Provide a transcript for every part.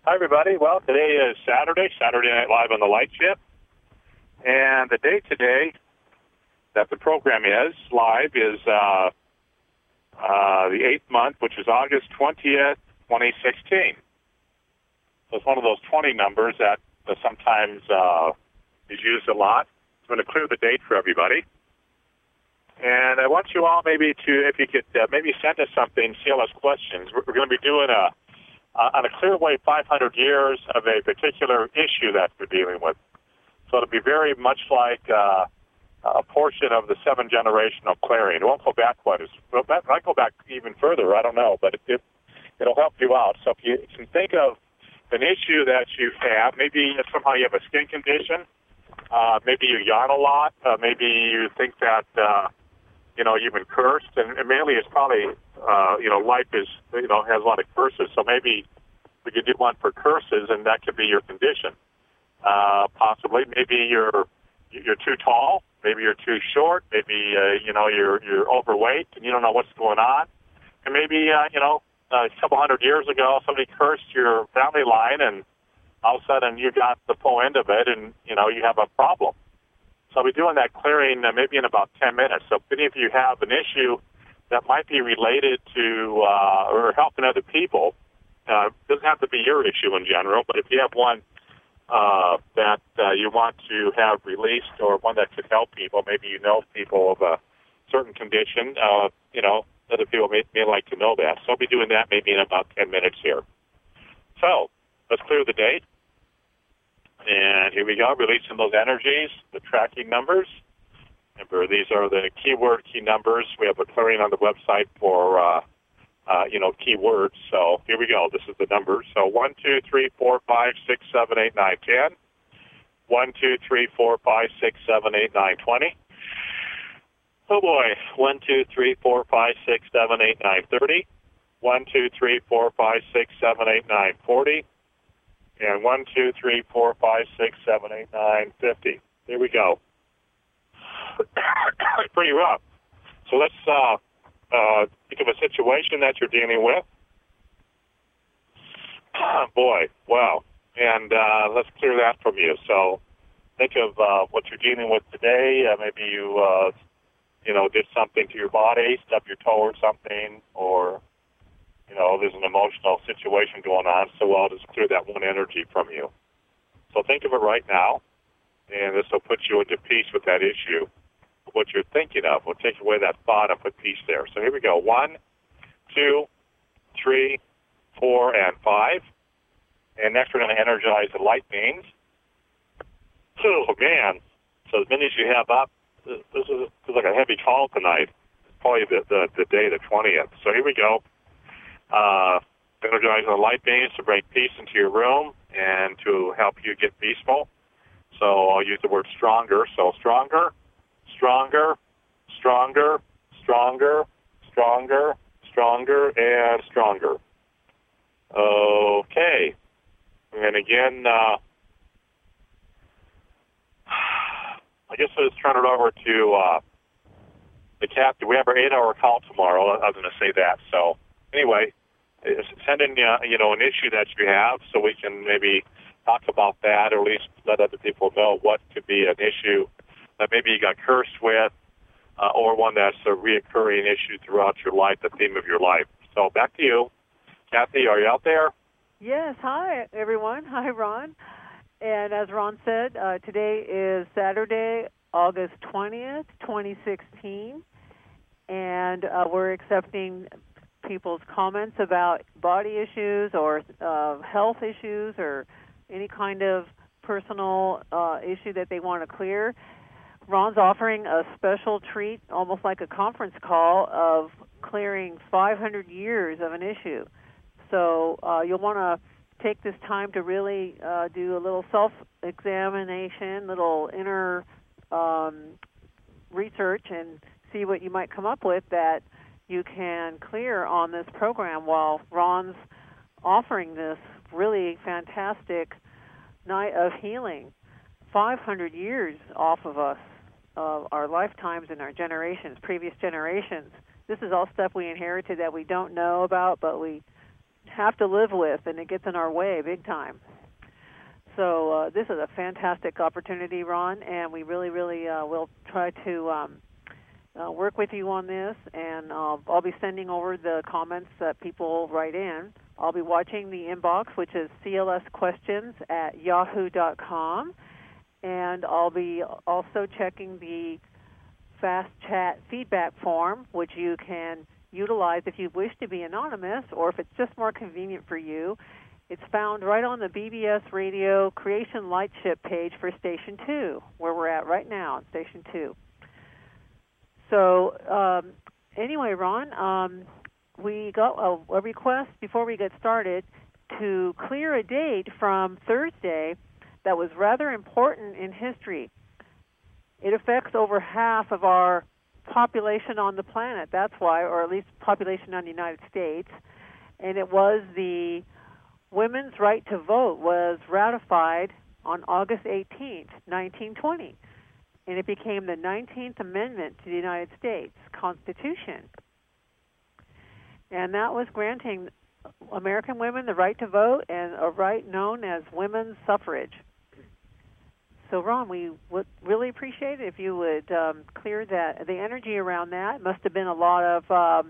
Hi, everybody. Well, today is Saturday Night Live on the Light Ship. And the date today that the program is live is the 8th month, which is August 20th, 2016. So it's one of those 20 numbers that sometimes is used a lot. I'm going to clear the date for everybody. And I want you all maybe to, if you could maybe send us something, CLS questions. We're going to be doing on a clear way 500 years of a particular issue that we're dealing with. So it'll be very much like a portion of the 7 generational clearing. It won't go back quite as well. It might go back even further. I don't know, but it'll help you out. So if you can think of an issue that you have, maybe somehow you have a skin condition, maybe you yawn a lot, maybe you think that you've been cursed, and mainly it's probably life is has a lot of curses. So maybe we could do one for curses, and that could be your condition. Possibly, maybe you're too tall, maybe you're too short, maybe you're overweight and you don't know what's going on, and maybe a couple hundred years ago somebody cursed your family line, and all of a sudden you got the full end of it, and you have a problem. So I'll be doing that clearing maybe in about 10 minutes. So if any of you have an issue that might be related to or helping other people, it doesn't have to be your issue in general, but if you have one that you want to have released or one that could help people, maybe you know people of a certain condition, other people may like to know that. So I'll be doing that maybe in about 10 minutes here. So let's clear the date. And here we go, releasing those energies, the tracking numbers. Remember, these are the key numbers. We have a clearing on the website for, keywords. So here we go. This is the numbers. So 1, 2, 3, 4, 5, 6, 7, 8, 9, 10. 1, 2, 3, 4, 5, 6, 7, 8, 9, 20. Oh, boy. 1, 2, 3, 4, 5, 6, 7, 8, 9, 30. 1, 2, 3, 4, 5, 6, 7, 8, 9, 40. And 1, 2, 3, 4, 5, 6, 7, 8, 9, 50. Here we go. Pretty rough. So let's think of a situation that you're dealing with. Boy, wow. And let's clear that from you. So think of what you're dealing with today. Maybe you, did something to your body, stubbed your toe or something, or there's an emotional situation going on, so I'll just clear that one energy from you. So think of it right now, and this will put you into peace with that issue, what you're thinking of. We'll take away that thought and put peace there. So here we go. 1, 2, 3, 4, and 5. And next we're going to energize the light beings. Oh, man. So as many as you have up, this is like a heavy call tonight. Probably the day, the 20th. So here we go. Energizing the light beams to bring peace into your room and to help you get peaceful. So I'll use the word stronger. So stronger, stronger, stronger, stronger, stronger, stronger, and stronger. Okay. And again, I guess I'll just turn it over to the captain. We have our 8-hour call tomorrow. I was going to say that. So anyway, send in, an issue that you have so we can maybe talk about that, or at least let other people know what could be an issue that maybe you got cursed with, or one that's a reoccurring issue throughout your life, the theme of your life. So back to you. Kathy, are you out there? Yes. Hi, everyone. Hi, Ron. And as Ron said, today is Saturday, August 20th, 2016, and we're accepting people's comments about body issues or health issues or any kind of personal issue that they want to clear. Ron's offering a special treat, almost like a conference call, of clearing 500 years of an issue. So you'll want to take this time to really do a little self-examination, little inner research, and see what you might come up with that you can clear on this program while Ron's offering this really fantastic night of healing. 500 years off of us, our lifetimes and our generations, previous generations. This is all stuff we inherited that we don't know about, but we have to live with, and it gets in our way big time. So this is a fantastic opportunity, Ron, and we really, really will try to work with you on this, and I'll be sending over the comments that people write in. I'll be watching the inbox, which is clsquestions@yahoo.com, and I'll be also checking the Fast Chat feedback form, which you can utilize if you wish to be anonymous or if it's just more convenient for you. It's found right on the BBS Radio Creation Lightship page for Station 2, where we're at right now, Station 2. So anyway, Ron, we got a request before we get started to clear a date from Thursday that was rather important in history. It affects over half of our population on the planet, that's why, or at least population on the United States, and it was the women's right to vote was ratified on August 18th, 1920. And it became the 19th Amendment to the United States Constitution. And that was granting American women the right to vote and a right known as women's suffrage. So, Ron, we would really appreciate it if you would clear the energy around that. It must have been a lot of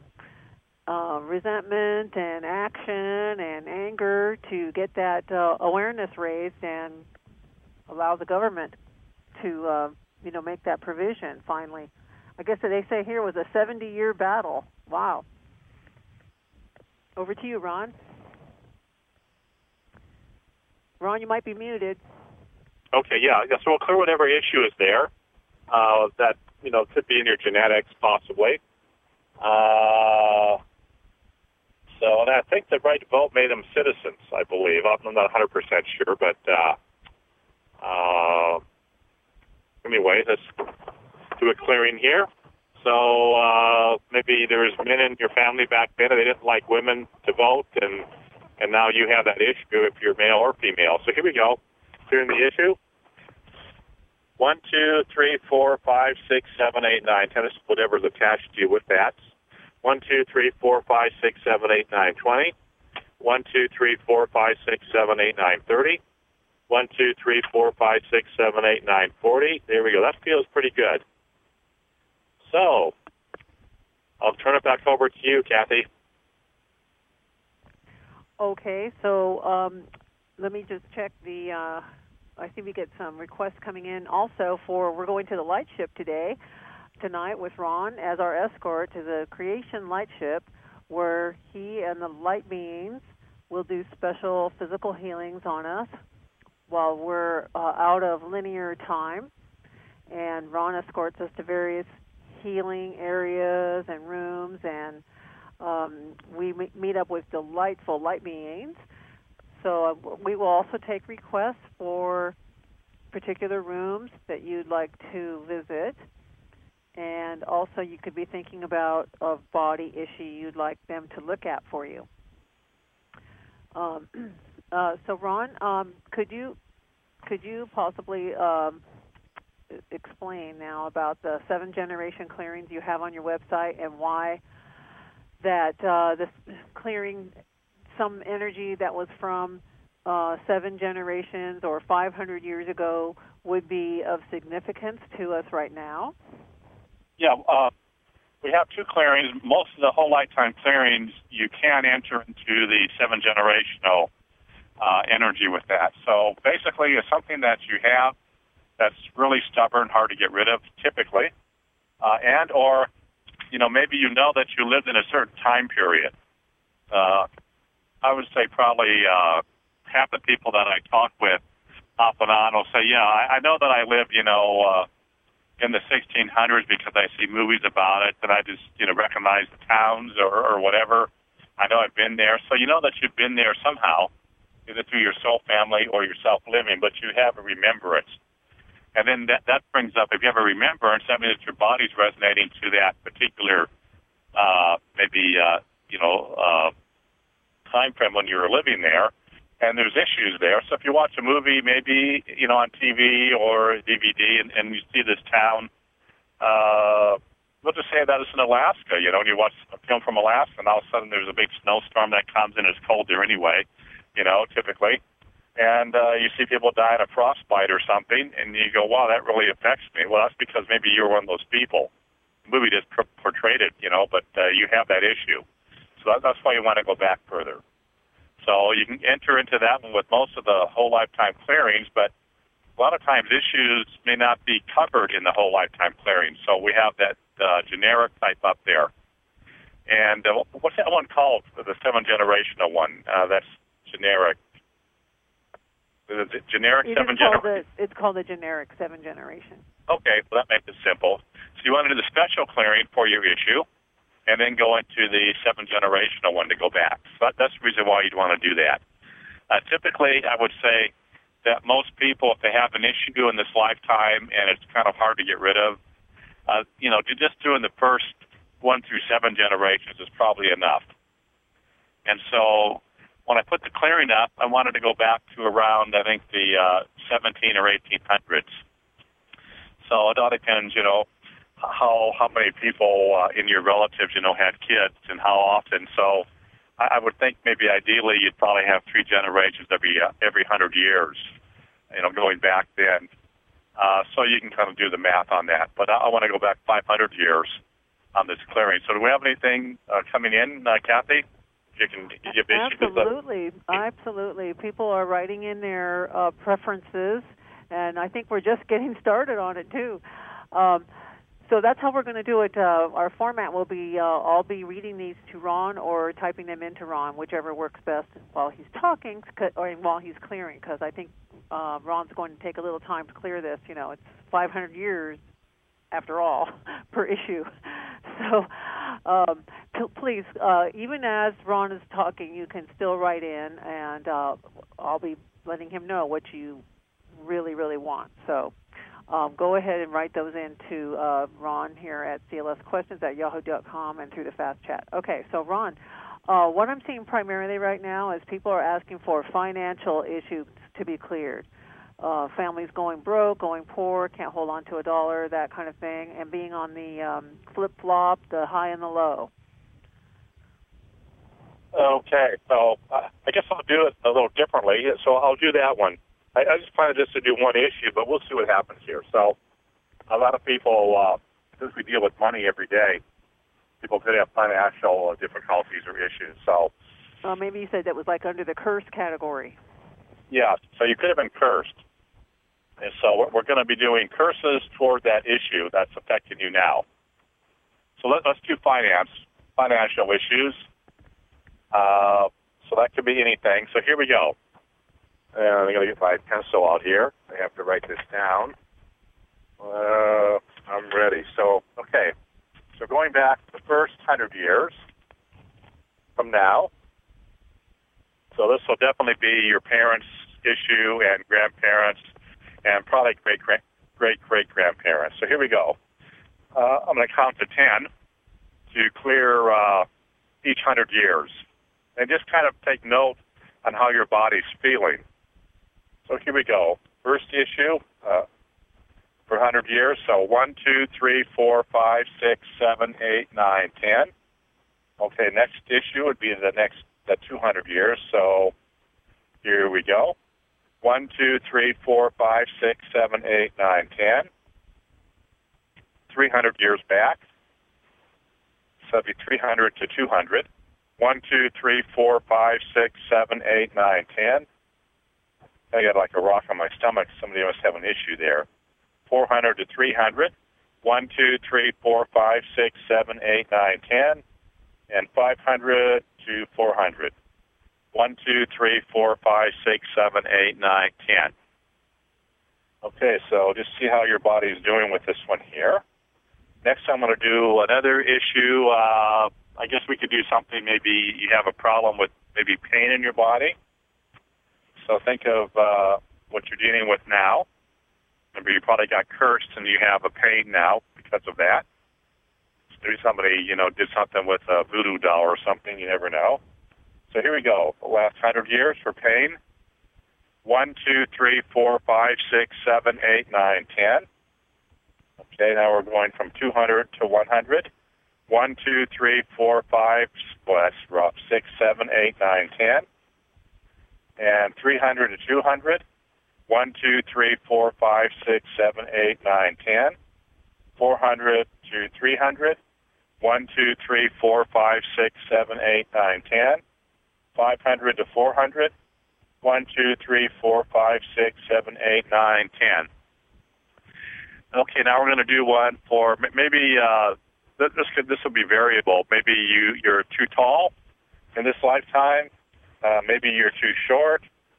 resentment and action and anger to get that awareness raised and allow the government to make that provision finally. I guess that they say here was a 70-year battle. Wow. Over to you, Ron. Ron, you might be muted. Okay, yeah. So we'll clear whatever issue is there that, could be in your genetics possibly. And I think the right to vote made them citizens, I believe. I'm not 100% sure, but anyway, let's do a clearing here. So maybe there was men in your family back then and they didn't like women to vote, and now you have that issue if you're male or female. So here we go. Clearing the issue. 1, 2, 3, 4, 5, 6, 7, 8, 9, 10. Whatever's attached to you with that. 1, 2, 3, 4, 5, 6, 7, 8, 9, 20. 1, 2, 3, 4, 5, 6, 7, 8, 9, 30. 1, 2, 3, 4, 5, 6, 7, 8, 9, 40. There we go. That feels pretty good. So, I'll turn it back over to you, Kathy. Okay, so let me just check the, I see we get some requests coming in also we're going to the Lightship tonight with Ron as our escort to the Creation Lightship, where he and the light beings will do special physical healings on us while we're out of linear time. And Ron escorts us to various healing areas and rooms, and we meet up with delightful light beings. So we will also take requests for particular rooms that you'd like to visit. And also you could be thinking about a body issue you'd like them to look at for you. So Ron, could you possibly explain now about the 7-generation clearings you have on your website and why that this clearing some energy that was from 7 generations or 500 years ago would be of significance to us right now? Yeah, we have 2 clearings. Most of the whole lifetime clearings, you can enter into the 7-generational energy with that. So basically, it's something that you have that's really stubborn, hard to get rid of, typically, or maybe that you lived in a certain time period. I would say probably half the people that I talk with off and on will say, I know that I lived, in the 1600s because I see movies about it, and I just, recognize the towns or whatever. I know I've been there. So you know that you've been there somehow, either through your soul family or your self-living, but you have a remembrance. And then that brings up, if you have a remembrance, that means that your body's resonating to that particular, time frame when you were living there, and there's issues there. So if you watch a movie, maybe, on TV or DVD, and you see this town, we'll just say that it's in Alaska, you know, and you watch a film from Alaska, and all of a sudden there's a big snowstorm that comes in. It's cold there anyway, you know, typically. And you see people die in a frostbite or something, and you go, wow, that really affects me. Well, that's because maybe you're one of those people. The movie just portrayed it, you know, but you have that issue. So that's why you want to go back further. So you can enter into that one with most of the whole lifetime clearings, but a lot of times issues may not be covered in the whole lifetime clearing. So we have that generic type up there. And what's that one called, the 7-generational one? That's generic. Is it generic 7-generation? It's called the generic 7-generation. Okay, well, that makes it simple. So you want to do the special clearing for your issue, and then go into the 7-generational one to go back. So that's the reason why you'd want to do that. Typically, I would say that most people, if they have an issue in this lifetime and it's kind of hard to get rid of, you know, just doing the first 1 through 7 generations is probably enough. And so when I put the clearing up, I wanted to go back to around, I think, the 17 or 1800s. So it all depends, you know, how many people in your relatives, you know, had kids and how often. So I would think maybe ideally you'd probably have 3 generations every 100 years, you know, going back then. So you can kind of do the math on that. But I want to go back 500 years on this clearing. So do we have anything coming in, Kathy? You can give Absolutely. People are writing in their preferences, and I think we're just getting started on it too. So that's how we're going to do it. Our format will be I'll be reading these to Ron or typing them into Ron, whichever works best while he's talking or while he's clearing, because I think Ron's going to take a little time to clear this. You know, it's 500 years after all per issue. So please, even as Ron is talking, you can still write in, and I'll be letting him know what you really, really want. So go ahead and write those into Ron here at clsquestions@yahoo.com and through the fast chat. Okay, so Ron, what I'm seeing primarily right now is people are asking for financial issues to be cleared. Families going broke, going poor, can't hold on to a dollar, that kind of thing, and being on the flip-flop, the high and the low. Okay, so I guess I'll do it a little differently. So I'll do that one. I just planned just to do one issue, but we'll see what happens here. So a lot of people, since we deal with money every day, people could have financial difficulties or issues. So maybe you said that was like under the curse category. Yeah, so you could have been cursed. And so we're going to be doing curses toward that issue that's affecting you now. So let's do financial issues. So that could be anything. So here we go. I'm going to get my pencil out here. I have to write this down. I'm ready. So, okay. So going back the first 100 years from now. So this will definitely be your parents' issue and grandparents and probably great-great-grandparents. So here we go. I'm going to count to 10 to clear each 100 years. And just kind of take note on how your body's feeling. So here we go. First issue for 100 years. So 1, 2, 3, 4, 5, 6, 7, 8, 9, 10. Okay, next issue would be the 200 years. So here we go. 1, 2, 3, 4, 5, 6, 7, 8, 9, 10. 300 years back. So it'd be 300 to 200. 1, 2, 3, 4, 5, 6, 7, 8, 9, 10. I got like a rock on my stomach. Somebody must have an issue there. 400 to 300. 1, 2, 3, 4, 5, 6, 7, 8, 9, 10. And 500 to 400. 1, 2, 3, 4, 5, 6, 7, 8, 9, 10. Okay, so just see how your body is doing with this one here. Next, I'm going to do another issue. I guess we could do something. Maybe you have a problem with maybe pain in your body. So think of what you're dealing with now. Maybe you probably got cursed and you have a pain now because of that. Maybe somebody, did something with a voodoo doll or something. You never know. So here we go. The last 100 years for pain. 1, 2, 3, 4, 5, 6, 7, 8, 9, 10. Okay, now we're going from 200 to 100. 1, 2, 3, 4, 5, well, that's rough, 6, 7, 8, 9, 10. And 300 to 200. 1, 2, 3, 4, 5, 6, 7, 8, 9, 10. 400 to 300. 1, 2, 3, 4, 5, 6, 7, 8, 9, 10. 500 to 400. 1, 2, 3, 4, 5, 6, 7, 8, 9, 10. Okay, now we're going to do one for maybe this will be variable. Maybe you're too tall in this lifetime. Maybe you're too short.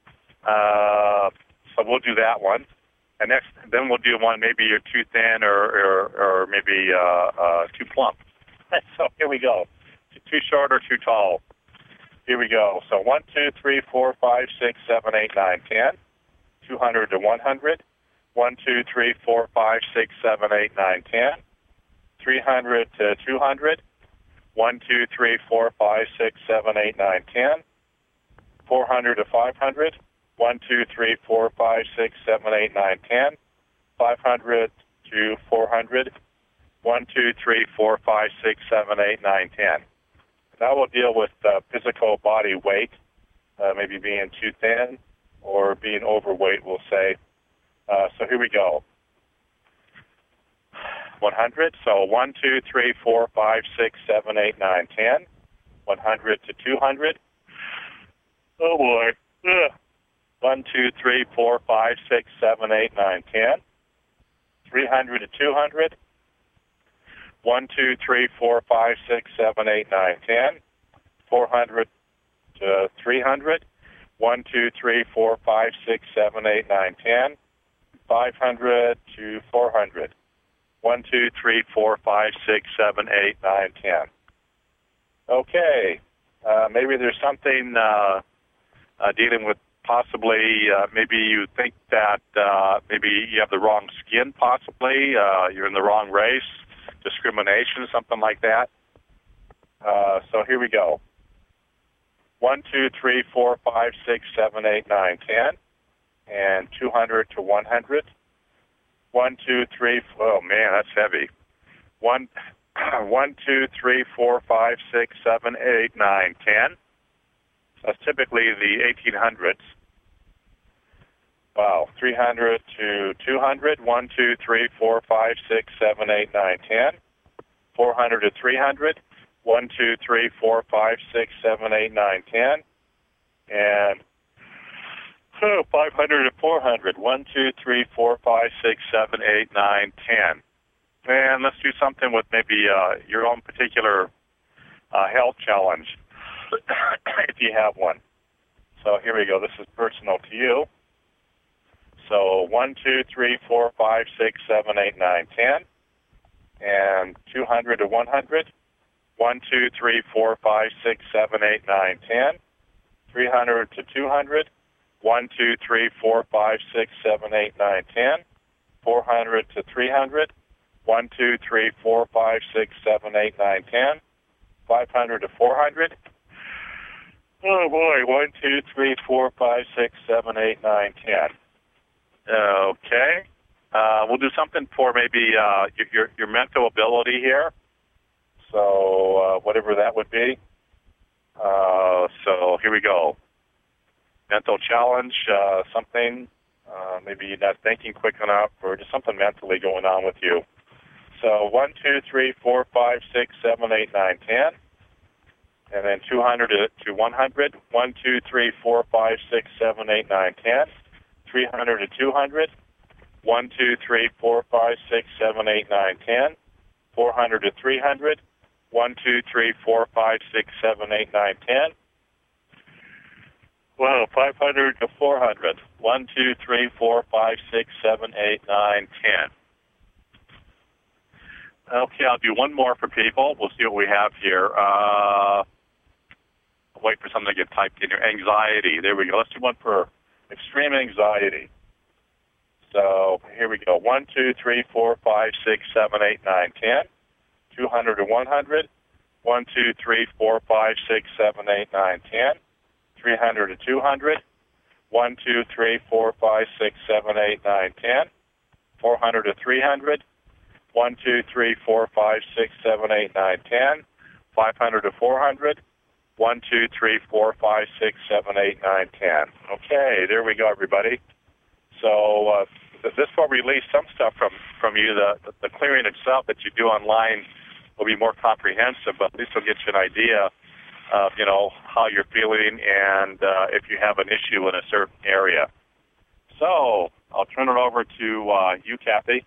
So we'll do that one. And then we'll do one. Maybe you're too thin or maybe too plump. So here we go. Too short or too tall. Here we go. So 1, 2, 3, 4, 5, 6, 7, 8, 9, 10. 200 to 100. 1, 2, 3, 4, 5, 6, 7, 8, 9, 10. 300 to 200. 1, 2, 3, 4, 5, 6, 7, 8, 9, 10. 400 to 500. 1, 2, 3, 4, 5, 6, 7, 8, 9, 10. 500 to 400. 1, 2, 3, 4, 5, 6, 7, 8, 9, 10. Now we'll deal with physical body weight, maybe being too thin or being overweight, we'll say. So here we go. 100. So 1, 2, 3, 4, 5, 6, 7, 8, 9, 10. 100 to 200. Oh boy. Ugh. 1, 2, 3, 4, 5, 6, 7, 8, 9, 10. 300 to 200. 1, 2, 3, 4, 5, 6, 7, 8, 9, 10. 400 to 300. 1, 2, 3, 4, 5, 6, 7, 8, 9, 10. 500 to 400. 1, 2, 3, 4, 5, 6, 7, 8, 9, 10. Okay. Maybe there's something dealing with possibly, maybe you think that maybe you have the wrong skin, possibly. You're in the wrong race, discrimination, something like that. So here we go. 1, 2, 3, 4, 5, 6, 7, 8, 9, 10. And 200 to 100. 1, 2, 3, oh man, that's heavy. 1, 2, 3, 4, 5, 6, 7, 8, 9, 10. That's typically the 1800s. Wow. 300 to 200. 1, 2, 3, 4, 5, 6, 7, 8, 9, 10. 400 to 300. 1, 2, 3, 4, 5, 6, 7, 8, 9, 10. And 500 to 400. 1, 2, 3, 4, 5, 6, 7, 8, 9, 10. And let's do something with maybe your own particular health challenge, if you have one. So here we go. This is personal to you. So 1, 2, 3, 4, 5, 6, 7, 8, 9, 10. And 200 to 100. 1, 2, 3, 4, 5, 6, 7, 8, 9, 10. 300 to 200. 1, 2, 3, 4, 5, 6, 7, 8, 9, 10. 400 to 300. 1, 2, 3, 4, 5, 6, 7, 8, 9, 10. 500 to 400. Oh boy, 1, 2, 3, 4, 5, 6, 7, 8, 9, 10. Okay. We'll do something for maybe your mental ability here. So whatever that would be. So here we go. Mental challenge, something, maybe you're not thinking quick enough or just something mentally going on with you. So 1, 2, 3, 4, 5, 6, 7, 8, 9, 10. And then 200 to 100. 1, 2, 3, 4, 5, 6, 7, 8, 9, 10. 300 to 200. 1, 2, 3, 4, 5, 6, 7, 8, 9, 10. 400 to 300. 1, 2, 3, 4, 5, 6, 7, 8, 9, 10. Well, 500 to 400. 1, 2, 3, 4, 5, 6, 7, 8, 9, 10. Okay, I'll do one more for people. We'll see what we have here. Wait for something to get typed in here. Anxiety. There we go. Let's do one for extreme anxiety. So here we go. 1, 2, 3, 4, 5, 6, 7, 8, 9, 10. 200 to 100. 1, 2, 3, 4, 5, 6, 7, 8, 9, 10. 300 to 200. 1, 2, 3, 4, 5, 6, 7, 8, 9, 10. 400 to 300. 1, 2, 3, 4, 5, 6, 7, 8, 9, 10. 500 to 400. 1, 2, 3, 4, 5, 6, 7, 8, 9, 10. Okay, there we go, everybody. So this will release some stuff from you. The clearing itself that you do online will be more comprehensive, but at least it'll get you an idea of, how you're feeling and if you have an issue in a certain area. So I'll turn it over to you, Kathy.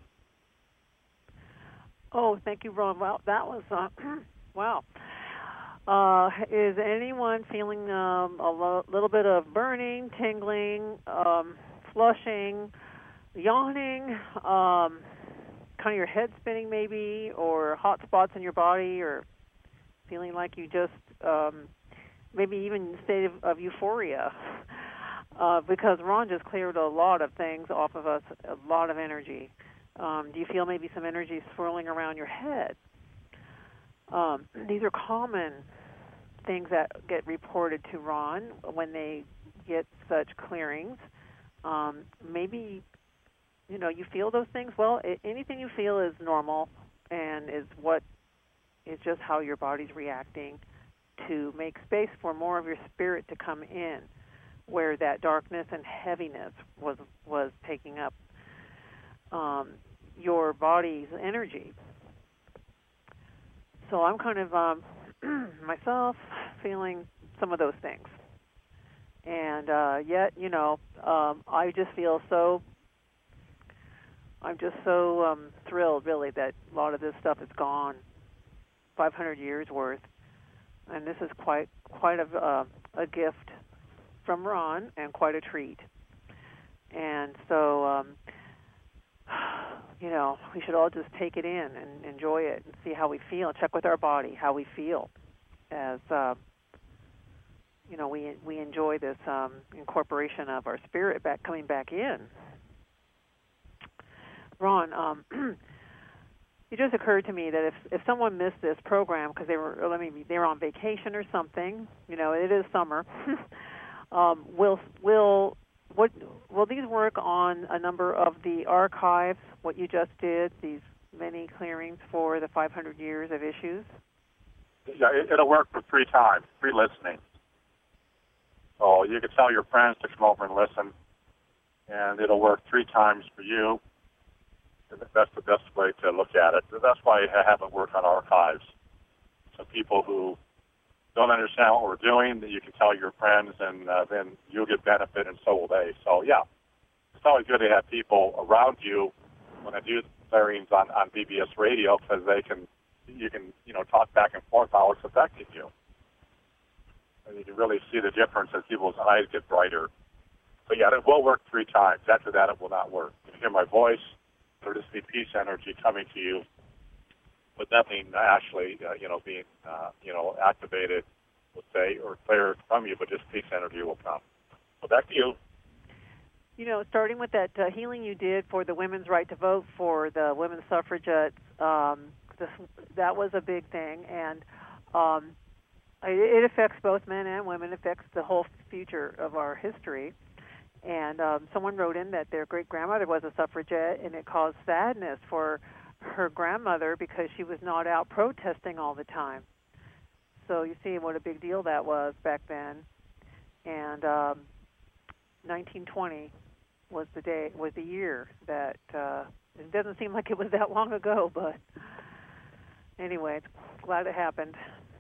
Oh, thank you, Ron. Well, that was, wow. Is anyone feeling a little bit of burning, tingling, flushing, yawning, kind of your head spinning maybe, or hot spots in your body, or feeling like you just maybe even in a state of euphoria? Because Ron just cleared a lot of things off of us, a lot of energy. Do you feel maybe some energy swirling around your head? These are common things that get reported to Ron when they get such clearings. Maybe, you feel those things. Well, anything you feel is normal and is just how your body's reacting to make space for more of your spirit to come in, where that darkness and heaviness was taking up your body's energy. So I'm kind of myself feeling some of those things, and yet I just feel so. I'm just so thrilled, really, that a lot of this stuff is gone. 500 years worth, and this is quite a gift from Ron, and quite a treat. And so, we should all just take it in and enjoy it and see how we feel. Check with our body how we feel as we enjoy this incorporation of our spirit coming back in. Ron, it just occurred to me that if someone missed this program because they were on vacation or something, it is summer. Will these work on a number of the archives? What you just did, these many clearings for the 500 years of issues? Yeah, it'll work for 3 times, 3 listenings. So you can tell your friends to come over and listen, and it'll work 3 times for you. That's the best way to look at it. That's why I have it work on archives. So people who don't understand what we're doing, that you can tell your friends, and then you'll get benefit, and so will they. So, yeah, it's always good to have people around you when I do clearings on BBS radio, because you can talk back and forth how it's affecting you. And you can really see the difference as people's eyes get brighter. So, yeah, it will work 3 times. After that, it will not work. You can hear my voice. There'll just be peace energy coming to you, but nothing actually, being, activated, let's say, or cleared from you, but just peace energy will come. So back to you. Starting with that healing you did for the women's right to vote for the women's suffragettes, that was a big thing, and it affects both men and women. It affects the whole future of our history. And someone wrote in that their great-grandmother was a suffragette, and it caused sadness for her grandmother because she was not out protesting all the time. So you see what a big deal that was back then. And 1920 was the year that it doesn't seem like it was that long ago, but anyway, it's glad it happened.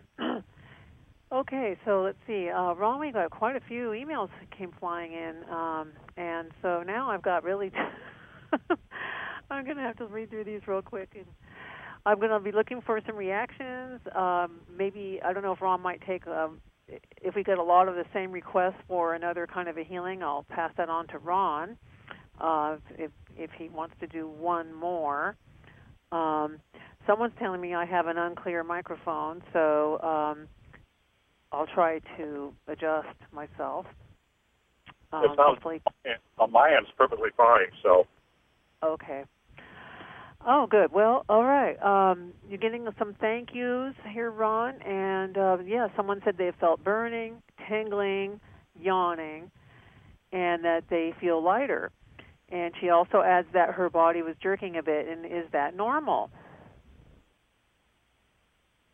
Okay, so let's see. Ron, we got quite a few emails that came flying in, and so now I've got really... I'm going to have to read through these real quick. And I'm going to be looking for some reactions. Maybe, I don't know if Ron might take... if we get a lot of the same requests for another kind of a healing, I'll pass that on to Ron if he wants to do one more. Someone's telling me I have an unclear microphone, so... I'll try to adjust myself. Hopefully. On my end, it's perfectly fine. So. Okay. Oh, good. Well, all right. You're getting some thank yous here, Ron, and someone said they felt burning, tingling, yawning, and that they feel lighter. And she also adds that her body was jerking a bit, and is that normal?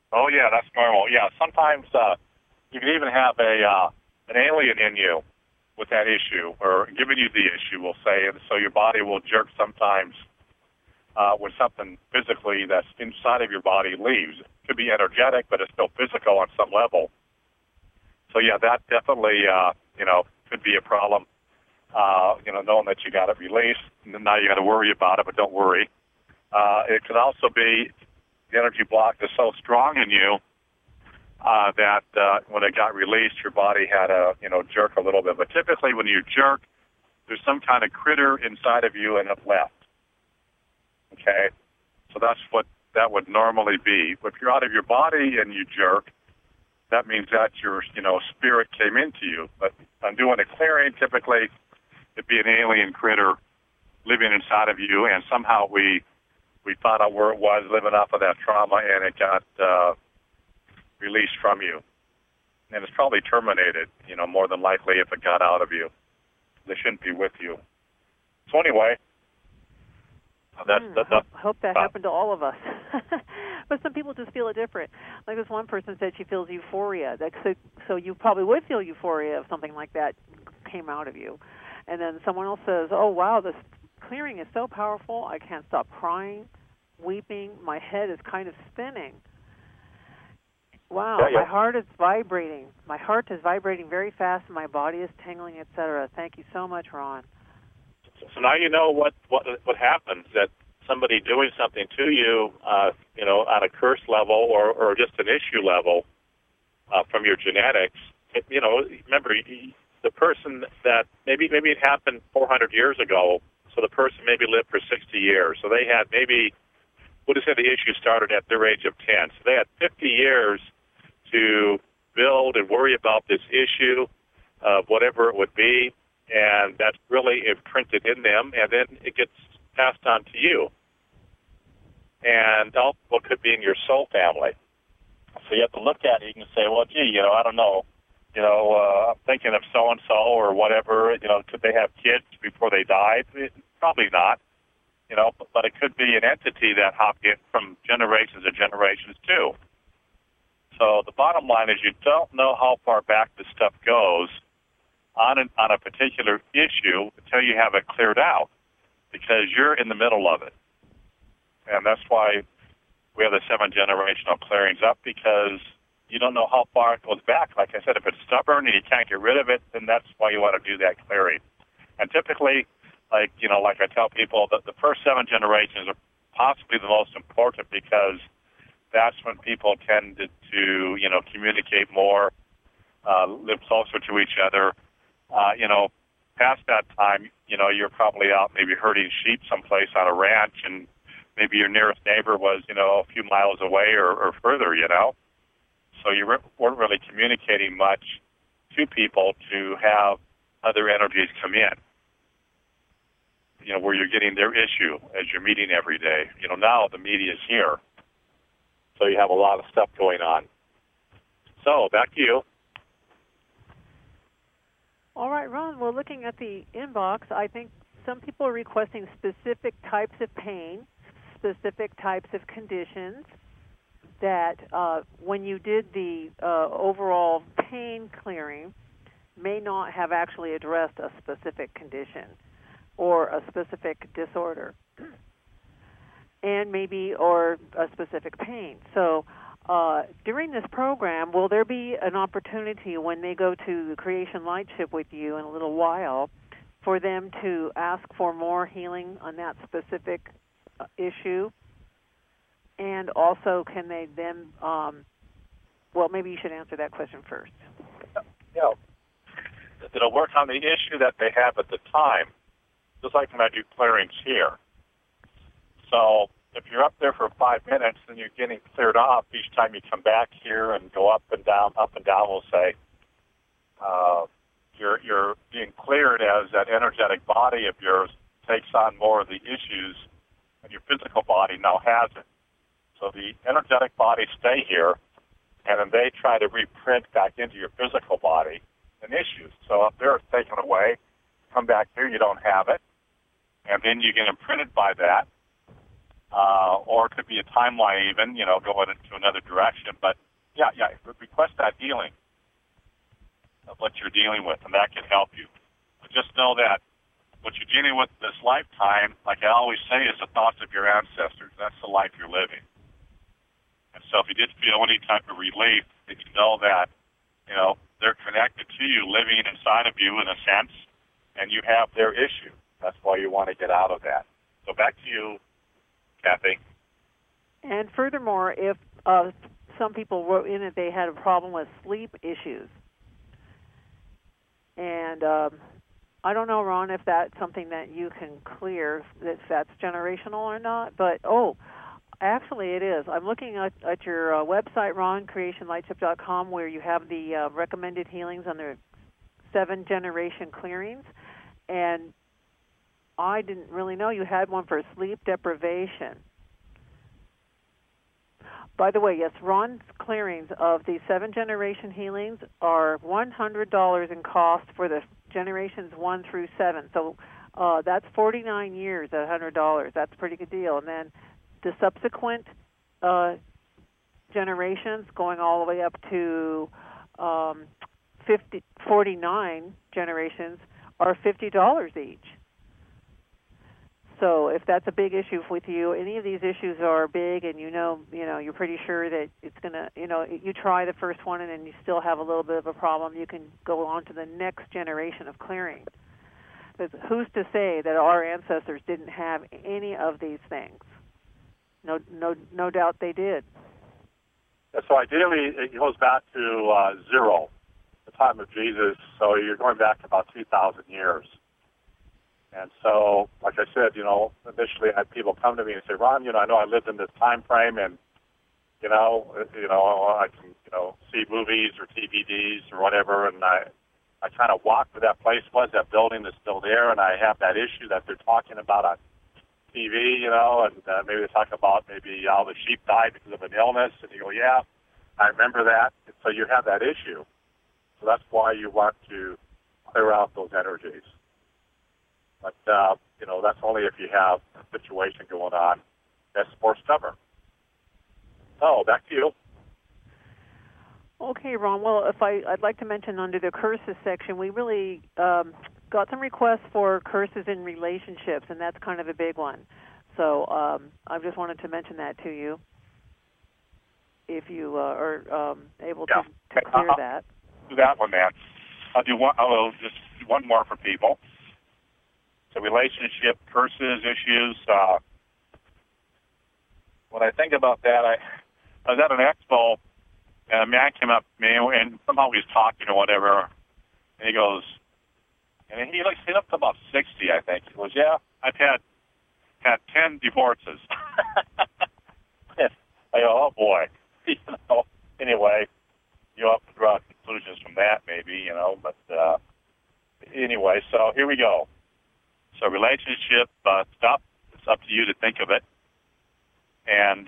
Oh, yeah, that's normal. Yeah, sometimes you can even have an alien in you with that issue, or giving you the issue, we'll say, and so your body will jerk sometimes when something physically that's inside of your body leaves. It could be energetic, but it's still physical on some level. So, yeah, that definitely, could be a problem. Knowing that you got it released, and now you got to worry about it, but don't worry. It could also be the energy block is so strong in you that when it got released, your body had to, jerk a little bit. But typically when you jerk, there's some kind of critter inside of you and it left. Okay? So that's what that would normally be. If you're out of your body and you jerk, that means that your, spirit came into you. But on doing a clearing, typically it'd be an alien critter living inside of you, and somehow we found out where it was living off of that trauma, and it got released from you. And it's probably terminated, more than likely if it got out of you. They shouldn't be with you. So anyway, I hope that happened to all of us. But some people just feel it different. Like this one person said she feels euphoria. So you probably would feel euphoria if something like that came out of you. And then someone else says, oh, wow, this clearing is so powerful. I can't stop crying, weeping. My head is kind of spinning. Wow, yeah. My heart is vibrating. My heart is vibrating very fast, and my body is tingling, etc. Thank you so much, Ron. So now you know what happens, that somebody doing something to you, on a curse level or just an issue level from your genetics. Remember, the person that maybe it happened 400 years ago, so the person maybe lived for 60 years. So they had maybe, we'll just say the issue started at their age of 10. So they had 50 years to build and worry about this issue, whatever it would be, and that's really imprinted in them, and then it gets passed on to you. And what could be in your soul family. So you have to look at it. You can say, well, gee, I don't know. I'm thinking of so-and-so or whatever. Could they have kids before they died? Probably not. But it could be an entity that hopped in from generations and generations too. So the bottom line is you don't know how far back this stuff goes on a particular issue until you have it cleared out, because you're in the middle of it. And that's why we have the 7 generational clearings up, because you don't know how far it goes back. Like I said, if it's stubborn and you can't get rid of it, then that's why you want to do that clearing. And typically, like I tell people, that the first 7 generations are possibly the most important, because that's when people tend to communicate more, live closer to each other. Past that time, you're probably out maybe herding sheep someplace on a ranch, and maybe your nearest neighbor was, a few miles away or further, So you weren't really communicating much to people to have other energies come in, where you're getting their issue as you're meeting every day. Now the media is here, so you have a lot of stuff going on. So back to you. All right, Ron, well, looking at the inbox, I think some people are requesting specific types of pain, specific types of conditions that when you did the overall pain clearing may not have actually addressed a specific condition or a specific disorder and or a specific pain. So during this program, will there be an opportunity when they go to the Creation Lightship with you in a little while for them to ask for more healing on that specific issue? And also, can they then, maybe you should answer that question first. Yeah. It'll work on the issue that they have at the time, just like when I do clearings here. So if you're up there for 5 minutes and you're getting cleared off each time you come back here and go up and down, we'll say, you're being cleared as that energetic body of yours takes on more of the issues, and your physical body now has it. So the energetic bodies stay here, and then they try to reprint back into your physical body an issue. So up there it's taken away, come back here, you don't have it, and then you get imprinted by that. or it could be a timeline even, going into another direction. But yeah, request that healing of what you're dealing with, and that can help you. But just know that what you're dealing with this lifetime, like I always say, is the thoughts of your ancestors. That's the life you're living. And so if you did feel any type of relief, that you know that, they're connected to you, living inside of you in a sense, and you have their issue. That's why you want to get out of that. So back to you, Kathy. And furthermore, if some people wrote in that they had a problem with sleep issues, and I don't know, Ron, if that's something that you can clear, if that's generational or not, but, actually it is. I'm looking at your website, Ron, creationlightship.com, where you have the recommended healings on the 7-generation clearings, and I didn't really know you had one for sleep deprivation. By the way, yes, Ron's clearings of the 7-generation healings are $100 in cost for the generations 1 through 7. So that's 49 years at $100. That's a pretty good deal. And then the subsequent generations, going all the way up to 49 generations, are $50 each. So if that's a big issue with you, any of these issues are big, and you're pretty sure that it's gonna, you try the first one and then you still have a little bit of a problem, you can go on to the next generation of clearing. Because who's to say that our ancestors didn't have any of these things? No doubt they did. So ideally, it goes back to zero, the time of Jesus. So you're going back about 2,000 years. And so, like I said, initially I had people come to me and say, Ron, I know I lived in this time frame, and I can see movies or DVDs or whatever, and I kind of walked where that place was, that building is still there, and I have that issue that they're talking about on TV, and maybe they talk about maybe how the sheep died because of an illness, and you go, yeah, I remember that. And so you have that issue. So that's why you want to clear out those energies. But, that's only if you have a situation going on that's more stubborn. So, back to you. Okay, Ron. Well, I'd like to mention under the curses section, we really got some requests for curses in relationships, and that's kind of a big one. So I just wanted to mention that to you, if you are able to clear that. Do that one, man. I'll just do one more for people. So relationship, curses, issues. When I think about that, I was at an expo, and a man came up to me, and somehow he was talking or whatever, and he goes, and he looked about 60, I think. He goes, yeah, I've had 10 divorces. I go, oh boy. Anyway, you have to draw conclusions from that, maybe, but anyway, so here we go. So relationship stuff, it's up to you to think of it. And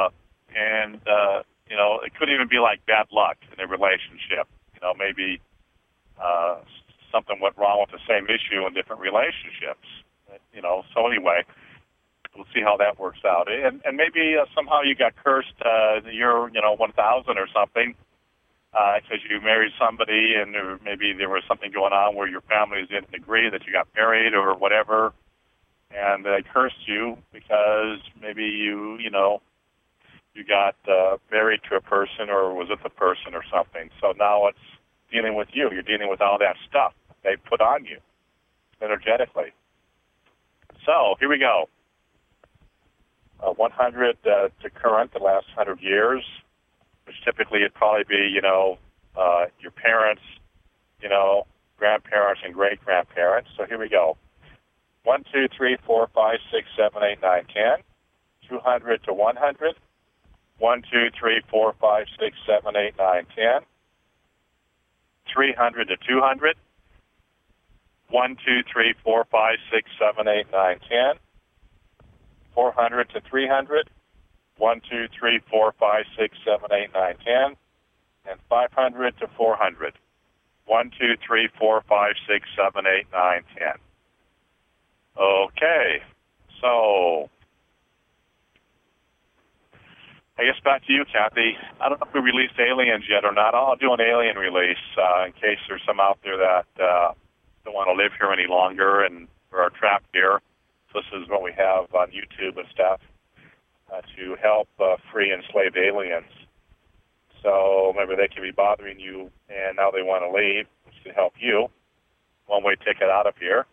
it could even be like bad luck in a relationship. Maybe something went wrong with the same issue in different relationships. So anyway, we'll see how that works out. And maybe somehow you got cursed the year 1000 or something, because you married somebody, and maybe there was something going on where your families didn't agree that you got married or whatever, and they cursed you because maybe you got married to a person or was with a person or something. So now it's dealing with you. You're dealing with all that stuff they put on you energetically. So here we go. 100 to current, the last 100 years, which typically it'd probably be, your parents, grandparents and great-grandparents. So here we go. 1, 2, 3, 4, 5, 6, 7, 8, 9, 10. 200 to 100. 1, 2, 3, 4, 5, 6, 7, 8, 9, 10. 300 to 200. 1, 2, 3, 4, 5, 6, 7, 8, 9, 10. 400 to 300. 1, 2, 3, 4, 5, 6, 7, 8, 9, 10. And 500 to 400. 1, 2, 3, 4, 5, 6, 7, 8, 9, 10. Okay, so back to you, Kathy. I don't know if we released aliens yet or not. I'll do an alien release in case there's some out there that don't want to live here any longer and are trapped here. So this is what we have on YouTube and stuff to help free enslaved aliens. So maybe they can be bothering you, and now they want to leave, which can help you. One-way ticket out of here.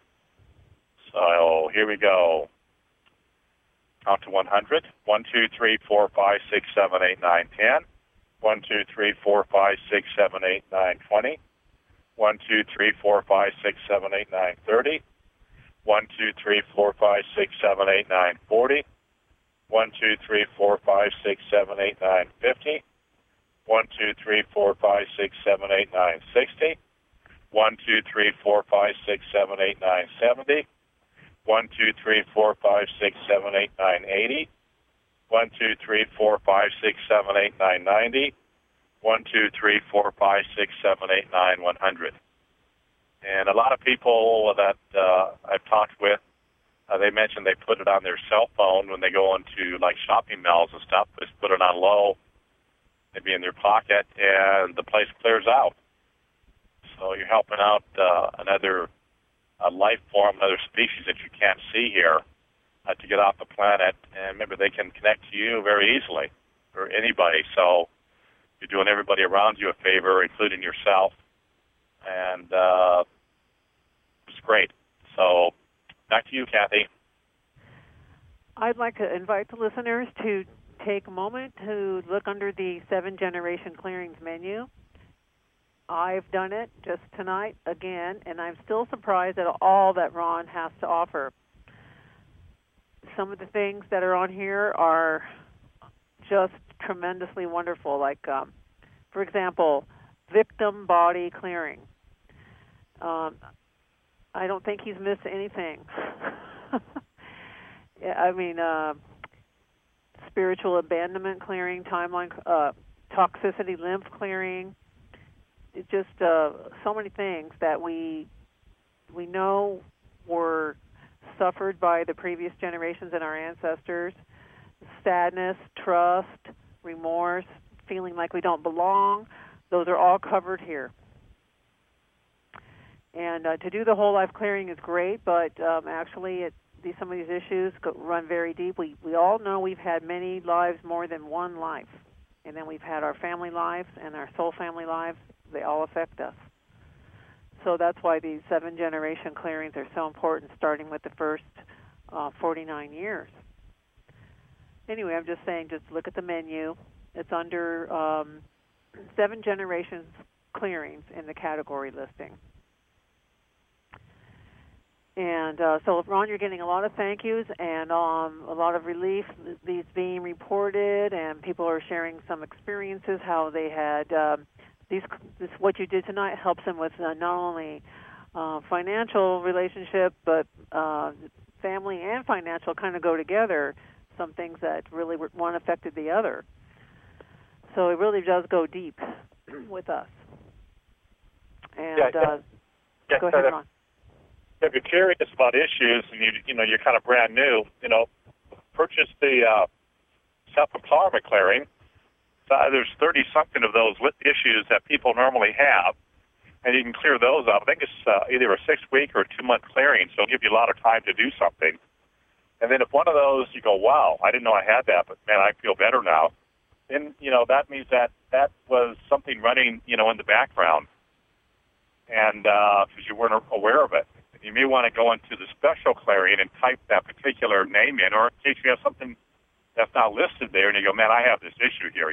So here we go. Count to 100. 1, 2, 3, 4, 5, 6, 7, 8, 9, 10. 1, 2, 3, 4, 5, 6, 7, 8, 9, 20. 1, 2, 3, 4, 5, 6, 7, 8, 9, 30. 1, 2, 3, 4, 5, 6, 7, 8, 9, 40. 1, 2, 3, 4, 5, 6, 7, 8, 9, 50. 1, 2, 3, 4, 5, 6, 7, 8, 9, 60. 1, 2, 3, 4, 5, 6, 7, 8, 9, 70. 1, 2, 3, 4, 5, 6, 7, 8, 9, 80. 1, 2, 3, 4, 5, 6, 7, 8, 9, 90. 1, 2, 3, 4, 5, 6, 7, 8, 9, 100. And a lot of people that I've talked with, they mentioned they put it on their cell phone when they go into like shopping malls and stuff. Just put it on low, maybe in their pocket, and the place clears out. So you're helping out another life form, another species that you can't see here to get off the planet. And remember, they can connect to you very easily, or anybody. So you're doing everybody around you a favor, including yourself. And it's great. So back to you, Kathy. I'd like to invite the listeners to take a moment to look under the 7 Generation Clearings menu. I've done it just tonight again, and I'm still surprised at all that Ron has to offer. Some of the things that are on here are just tremendously wonderful, like, for example, victim body clearing. I don't think he's missed anything. I mean, spiritual abandonment clearing, timeline, toxicity lymph clearing. It's just so many things that we know were suffered by the previous generations and our ancestors. Sadness, trust, remorse, feeling like we don't belong, those are all covered here. And to do the whole life clearing is great, but actually some of these issues run very deep. We all know we've had many lives, more than one life. And then we've had our family lives and our soul family lives. They all affect us. So that's why these 7 generation clearings are so important, starting with the first 49 years. Anyway, I'm just saying, just look at the menu. It's under 7 generations clearings in the category listing. And so, Ron, you're getting a lot of thank yous and a lot of relief. These being reported, and people are sharing some experiences, how they had what you did tonight helps them with not only financial relationship, but family and financial kind of go together. Some things that really one affected the other. So it really does go deep with us. And go ahead, Ron. If you're curious about issues and you're kind of brand new, purchase the self-empowerment clearing. There's 30-something of those issues that people normally have, and you can clear those up. I think it's either a 6-week or a 2-month clearing, so it'll give you a lot of time to do something. And then if one of those you go, wow, I didn't know I had that, but man, I feel better now, then, that means that was something running, in the background, and because you weren't aware of it. You may want to go into the special clearing and type that particular name in, or in case you have something that's not listed there, and you go, man, I have this issue here,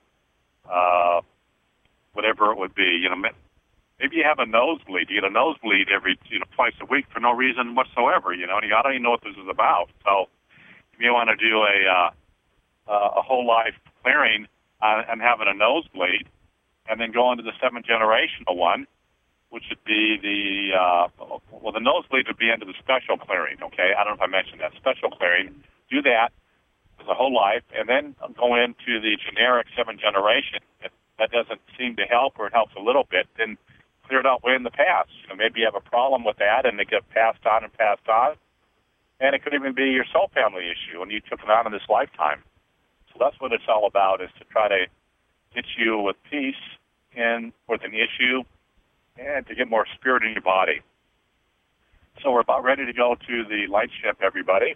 whatever it would be. Maybe you have a nosebleed. You get a nosebleed every, twice a week for no reason whatsoever, and I don't even know what this is about. So you may want to do a whole life clearing on having a nosebleed, and then go into the 7 generational one, which would be the nosebleed would be into the special clearing, okay? I don't know if I mentioned that. Special clearing, do that as a whole life, and then go into the generic 7 generation. If that doesn't seem to help, or it helps a little bit, then clear it out way in the past. Maybe you have a problem with that, and it gets passed on, and it could even be your soul family issue, and you took it on in this lifetime. So So that's what it's all about, is to try to get you with peace and with an issue and to get more spirit in your body. So we're about ready to go to the light ship, everybody.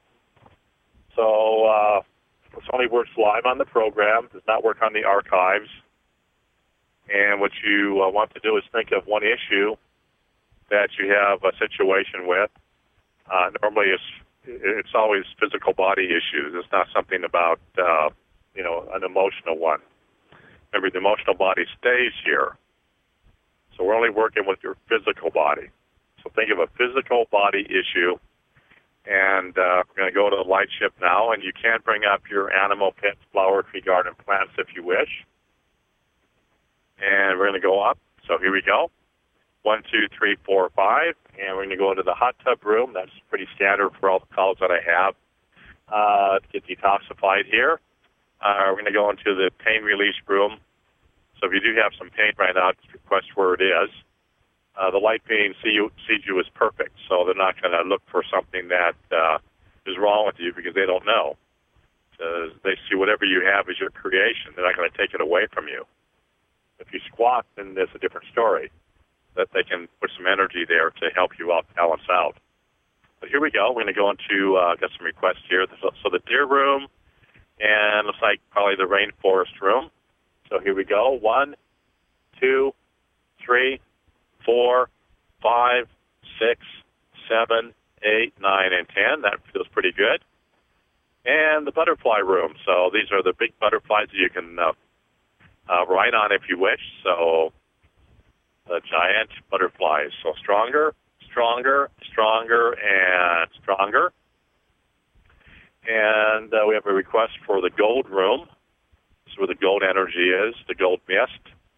So this only works live on the program, does not work on the archives. And what you want to do is think of one issue that you have a situation with. Normally it's always physical body issues. It's not something about, an emotional one. Remember, the emotional body stays here. So we're only working with your physical body. So think of a physical body issue. And we're going to go to the light ship now, and you can bring up your animal, pets, flower, tree, garden, plants if you wish. And we're going to go up. So here we go. 1, 2, 3, 4, 5. And we're going to go into the hot tub room. That's pretty standard for all the calls that I have to get detoxified here. We're going to go into the pain release room. So if you do have some pain right now, just request where it is. The light being sees you as perfect, so they're not going to look for something that is wrong with you because they don't know. They see whatever you have as your creation. They're not going to take it away from you. If you squat, then there's a different story, that they can put some energy there to help you out, balance out. But here we go. We're going to go into, got some requests here. So the deer room, and looks like probably the rainforest room. So here we go. 1, 2, 3, 4, 5, 6, 7, 8, 9, and 10. That feels pretty good. And the butterfly room. So these are the big butterflies that you can ride on if you wish. So the giant butterflies. So stronger, stronger, stronger, and stronger. And we have a request for the gold room. This is where the gold energy is, the gold mist.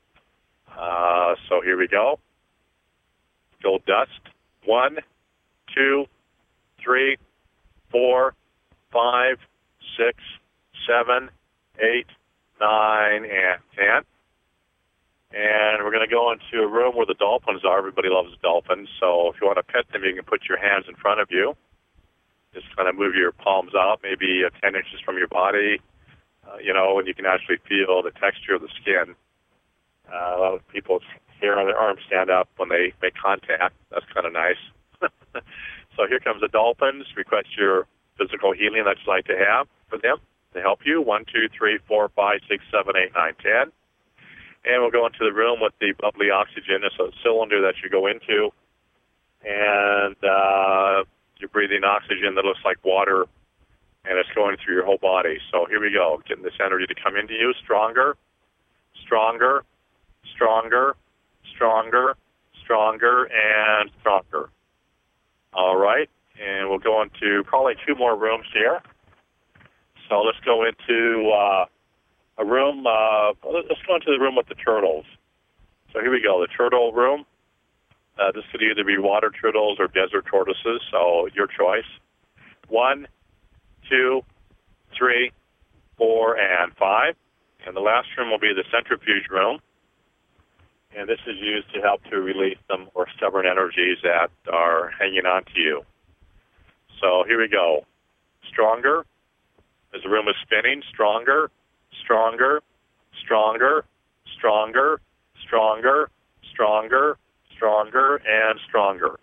So here we go. Gold dust. 1, 2, 3, 4, 5, 6, 7, 8, 9, and 10. And we're going to go into a room where the dolphins are. Everybody loves dolphins. So if you want to pet them, you can put your hands in front of you. Just kind of move your palms out, maybe 10 inches from your body, and you can actually feel the texture of the skin. A lot of people's hair on their arms stand up when they make contact. That's kind of nice. So here comes the dolphins. Request your physical healing that you'd like to have for them to help you. 1, 2, 3, 4, 5, 6, 7, 8, 9, 10. And we'll go into the room with the bubbly oxygen. It's a cylinder that you go into, and you're breathing oxygen that looks like water, and it's going through your whole body. So here we go, getting this energy to come into you. Stronger, stronger, stronger, stronger, stronger, and stronger. All right, and we'll go into probably 2 more rooms here. So let's go into a room. Let's go into the room with the turtles. So here we go, the turtle room. This could either be water turtles or desert tortoises, so your choice. 1, 2, 3, 4, and 5. And the last room will be the centrifuge room. And this is used to help to release some or stubborn energies that are hanging on to you. So here we go. Stronger, as the room is spinning. Stronger, stronger, stronger, stronger, stronger, stronger, stronger, and stronger.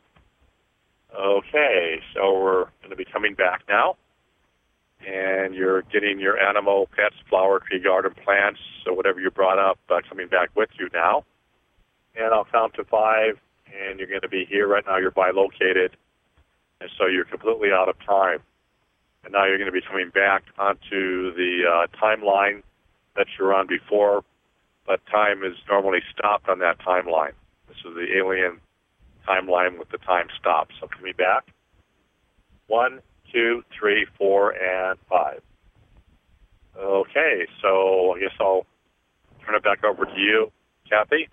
Okay, so we're going to be coming back now. And you're getting your animal, pets, flower, tree, garden, plants, so whatever you brought up, coming back with you now. And I'll count to 5, and you're going to be here. Right now you're bilocated, and so you're completely out of time. And now you're going to be coming back onto the timeline that you were on before, but time is normally stopped on that timeline. This is the alien timeline with the time stop. So coming back. 1, 2, 3, 4, and 5. Okay, so I guess I'll turn it back over to you, Kathy.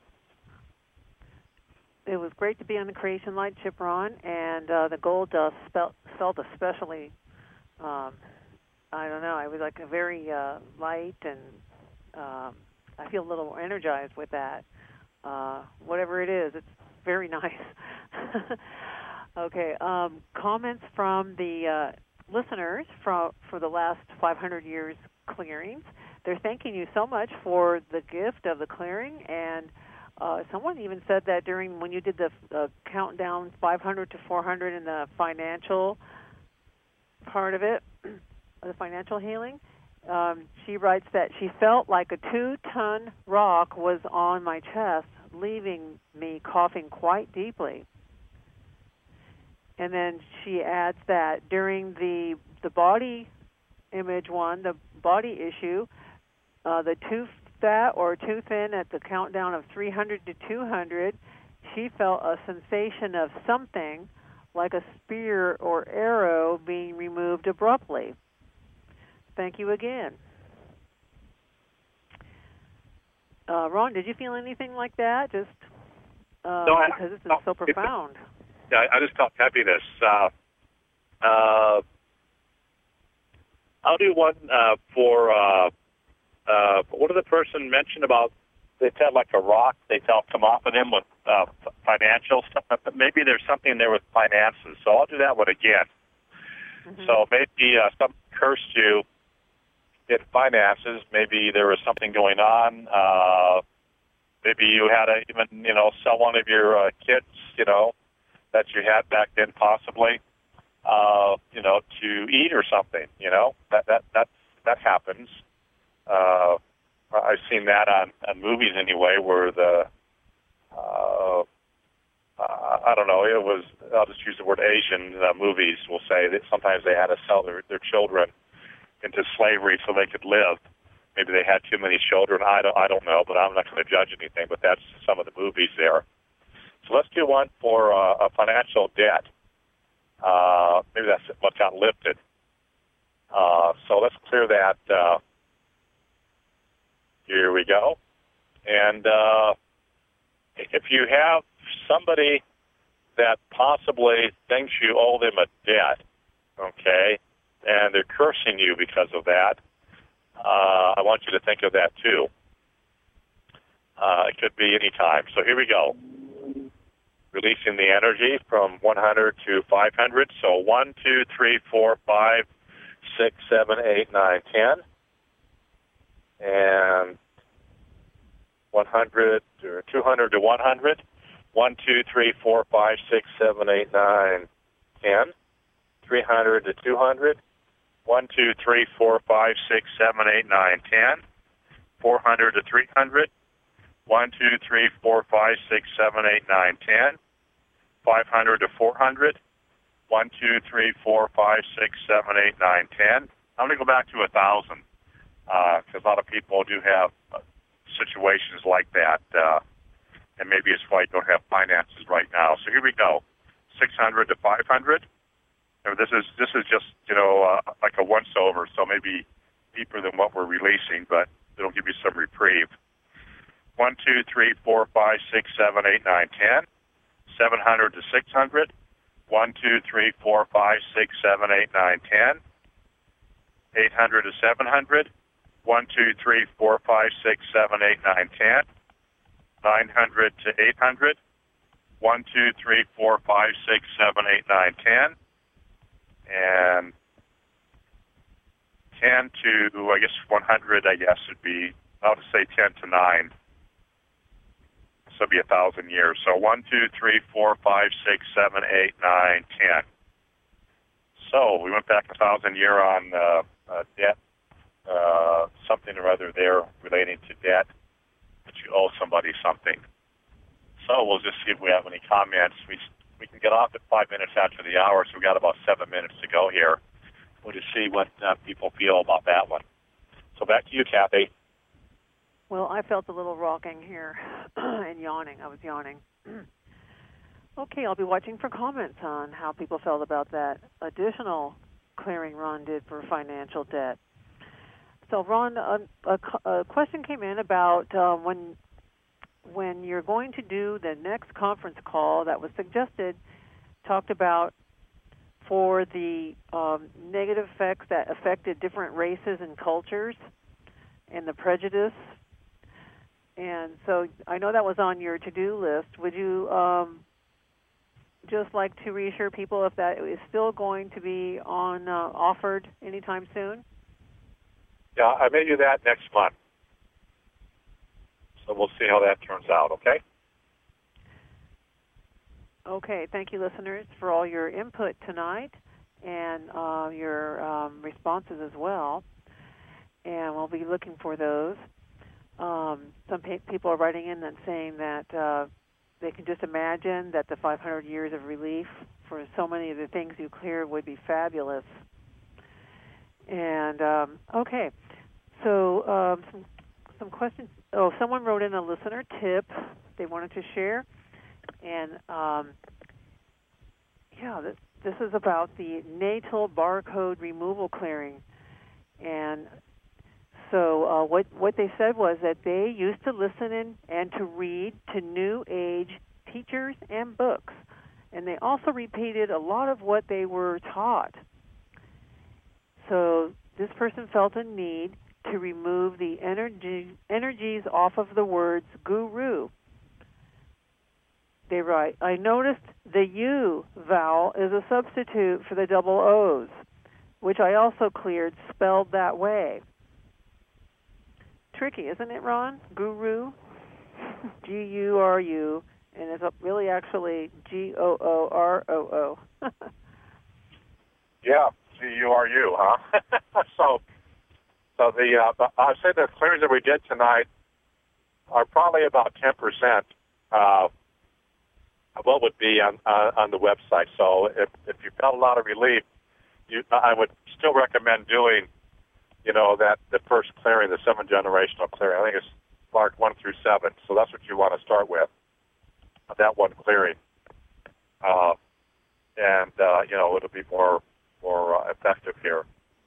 It was great to be on the Creation Light Ship, Ron, and the gold dust felt especially, I don't know, I was like a very light, and I feel a little energized with that. Whatever it is, it's very nice. Okay, comments from the listeners for the last 500 years clearings. They're thanking you so much for the gift of the clearing, and someone even said that during when you did the countdown 500 to 400 in the financial part of it, the financial healing, she writes that she felt like a 2-ton rock was on my chest, leaving me coughing quite deeply. And then she adds that during the body image one, the body issue, the too fat or too thin at the countdown of 300 to 200, she felt a sensation of something like a spear or arrow being removed abruptly. Thank you again. Ron, did you feel anything like that? Just no, because this is so profound. I just felt heaviness. I'll do one for what did the person mention about? They felt like a rock. They felt come off of them with financial stuff. But maybe there's something there with finances. So I'll do that one again. Mm-hmm. So maybe something cursed you in finances. Maybe there was something going on. Maybe you had to even sell one of your kids, that you had back then, possibly, to eat or something. That happens. I've seen that on movies anyway, where I don't know, it was, I'll just use the word Asian movies will say that sometimes they had to sell their children into slavery so they could live. Maybe they had too many children. I don't know, but I'm not going to judge anything, but that's some of the movies there. So let's do one for a financial debt. Maybe that's what got lifted. So let's clear that. Here we go. And if you have somebody that possibly thinks you owe them a debt, okay, and they're cursing you because of that, I want you to think of that too. It could be any time. So here we go. Releasing the energy from 100 to 500. So 1, 2, 3, 4, 5, 6, 7, 8, 9, 10. And 100 or 200 to 100. 1, 2, 3, 4, 5, 6, 7, 8, 9, 10. 300 to 200. 1, 2, 3, 4, 5, 6, 7, 8, 9, 10. 400 to 300. 1, 2, 3, 4, 5, 6, 7, 8, 9, 10. 500 to 400. 1, 2, 3, 4, 5, 6, 7, 8, 9, 10. I'm going to go back to 1,000 because a lot of people do have situations like that, and maybe it's why you don't have finances right now. So here we go. 600 to 500. This is just like a once over, so maybe deeper than what we're releasing, but it'll give you some reprieve. 1, 2, 3, 4, 5, 6, 7, 8, 9, 10. 700 to 600. 1, 2, 3, 4, 5, 6, 7, 8, 9, 10. 800 to 700. 1, 2, 3, 4, 5, 6, 7, 8, 9, 10. 900 to 800. 1, 2, 3, 4, 5, 6, 7, 8, 9, 10. And 10 to, I guess, 100, I guess, would be, I'll just say 10 to 9. So it'd be 1,000 years. So 1, 2, 3, 4, 5, 6, 7, 8, 9, 10. So we went back 1,000 year on debt, something or other there relating to debt, that you owe somebody something. So we'll just see if we have any comments. We can get off at 5 minutes after the hour, so we've got about 7 minutes to go here. We'll just see what people feel about that one. So back to you, Kathy. Well, I felt a little rocking here and yawning. I was yawning. Okay, I'll be watching for comments on how people felt about that additional clearing Ron did for financial debt. So, Ron, a question came in about when you're going to do the next conference call that was suggested, talked about for the negative effects that affected different races and cultures and the prejudice. And so I know that was on your to-do list. Would you just like to reassure people if that is still going to be on offered anytime soon? Yeah, I may do that next month. So we'll see how that turns out, okay? Okay, thank you, listeners, for all your input tonight and your responses as well. And we'll be looking for those. Some people are writing in and saying that they can just imagine that the 500 years of relief for so many of the things you cleared would be fabulous. And okay, so some questions. Oh, someone wrote in a listener tip they wanted to share, and this is about the natal barcode removal clearing. And so what they said was that they used to listen in and to read to New Age teachers and books, and they also repeated a lot of what they were taught. So this person felt a need to remove the energies off of the words guru. They write, I noticed the U vowel is a substitute for the double O's, which I also cleared spelled that way. Tricky, isn't it, Ron? Guru, G-U-R-U, and it's really actually G-O-O-R-O-O. Yeah, G-U-R-U, huh? So I'd say the clearings that we did tonight are probably about 10% of what would be on the website. So if you felt a lot of relief, I would still recommend doing, that the first clearing, the 7-generational clearing. I think it's marked 1 through 7. So that's what you want to start with, that one clearing. It'll be more effective here.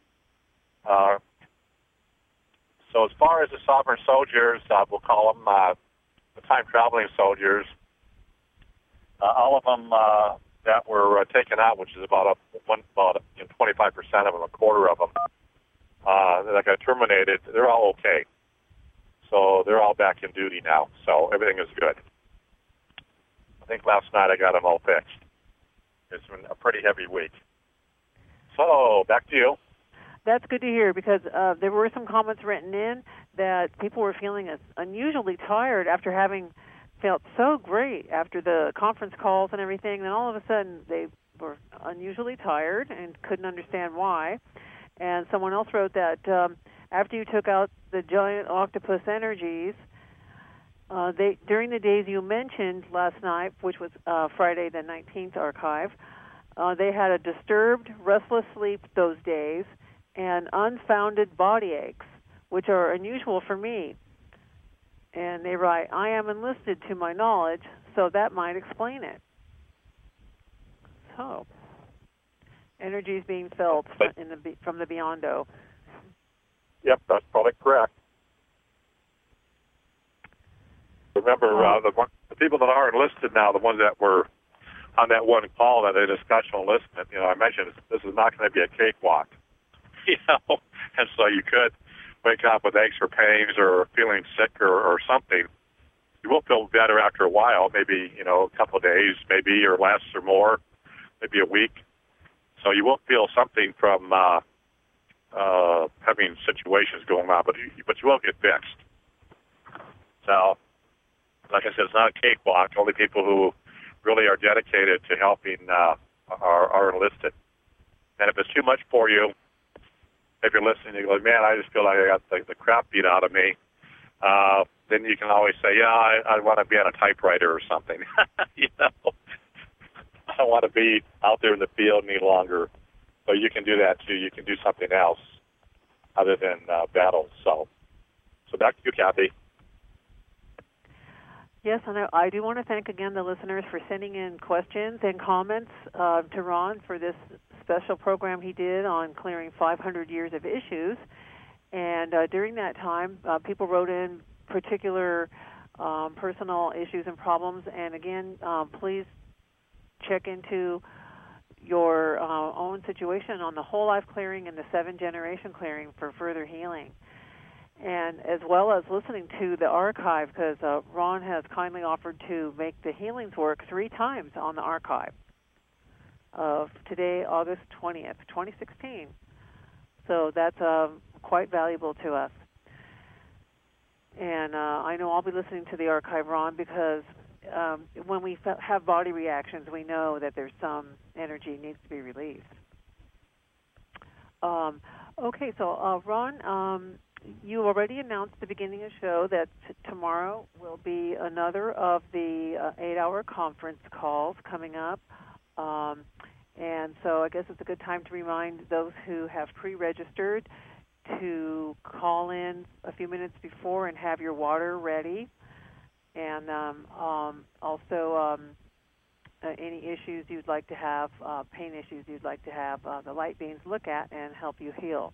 So as far as the sovereign soldiers, we'll call them the time-traveling soldiers, all of them that were taken out, which is about 25% of them, a quarter of them, that got terminated, they're all okay. So they're all back in duty now. So everything is good. I think last night I got them all fixed. It's been a pretty heavy week. So back to you. That's good to hear, because there were some comments written in that people were feeling unusually tired after having felt so great after the conference calls and everything. Then all of a sudden they were unusually tired and couldn't understand why. And someone else wrote that after you took out the giant octopus energies, during the days you mentioned last night, which was Friday the 19th archive, they had a disturbed, restless sleep those days and unfounded body aches, which are unusual for me. And they write, I am enlisted to my knowledge, so that might explain it. So, energy is being felt from the Beyond-O. Yep, that's probably correct. Remember, the people that are enlisted now, the ones that were on that one call that they discussed on enlistment, I mentioned this is not going to be a cakewalk. And so you could wake up with aches or pains or feeling sick or something. You will feel better after a while, maybe, a couple of days, maybe, or less or more, maybe a week. So you will feel something from having situations going on, but you will get fixed. So, like I said, it's not a cakewalk. Only people who really are dedicated to helping are enlisted. And if it's too much for you, if you're listening, you go, man, I just feel like I got the crap beat out of me. Then you can always say, yeah, I want to be on a typewriter or something. I don't want to be out there in the field any longer. So you can do that too. You can do something else other than battle. So back to you, Kathy. Yes, and I do want to thank again the listeners for sending in questions and comments to Ron for this special program he did on clearing 500 years of issues. And during that time, people wrote in particular personal issues and problems. And again, please check into your own situation on the whole life clearing and the 7-generation clearing for further healing. And as well as listening to the archive, because Ron has kindly offered to make the healings work 3 times on the archive of today, August 20th, 2016. So that's quite valuable to us. And I know I'll be listening to the archive, Ron, because when we have body reactions, we know that there's some energy needs to be released. Okay, so Ron, you already announced at the beginning of the show that tomorrow will be another of the 8-hour conference calls coming up. And so I guess it's a good time to remind those who have pre-registered to call in a few minutes before and have your water ready. And also any issues you'd like to have, pain issues you'd like to have, the light beings look at and help you heal.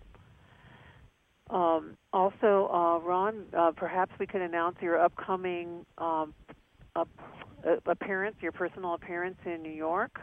Also, Ron, perhaps we could announce your upcoming appearance, your personal appearance in New York.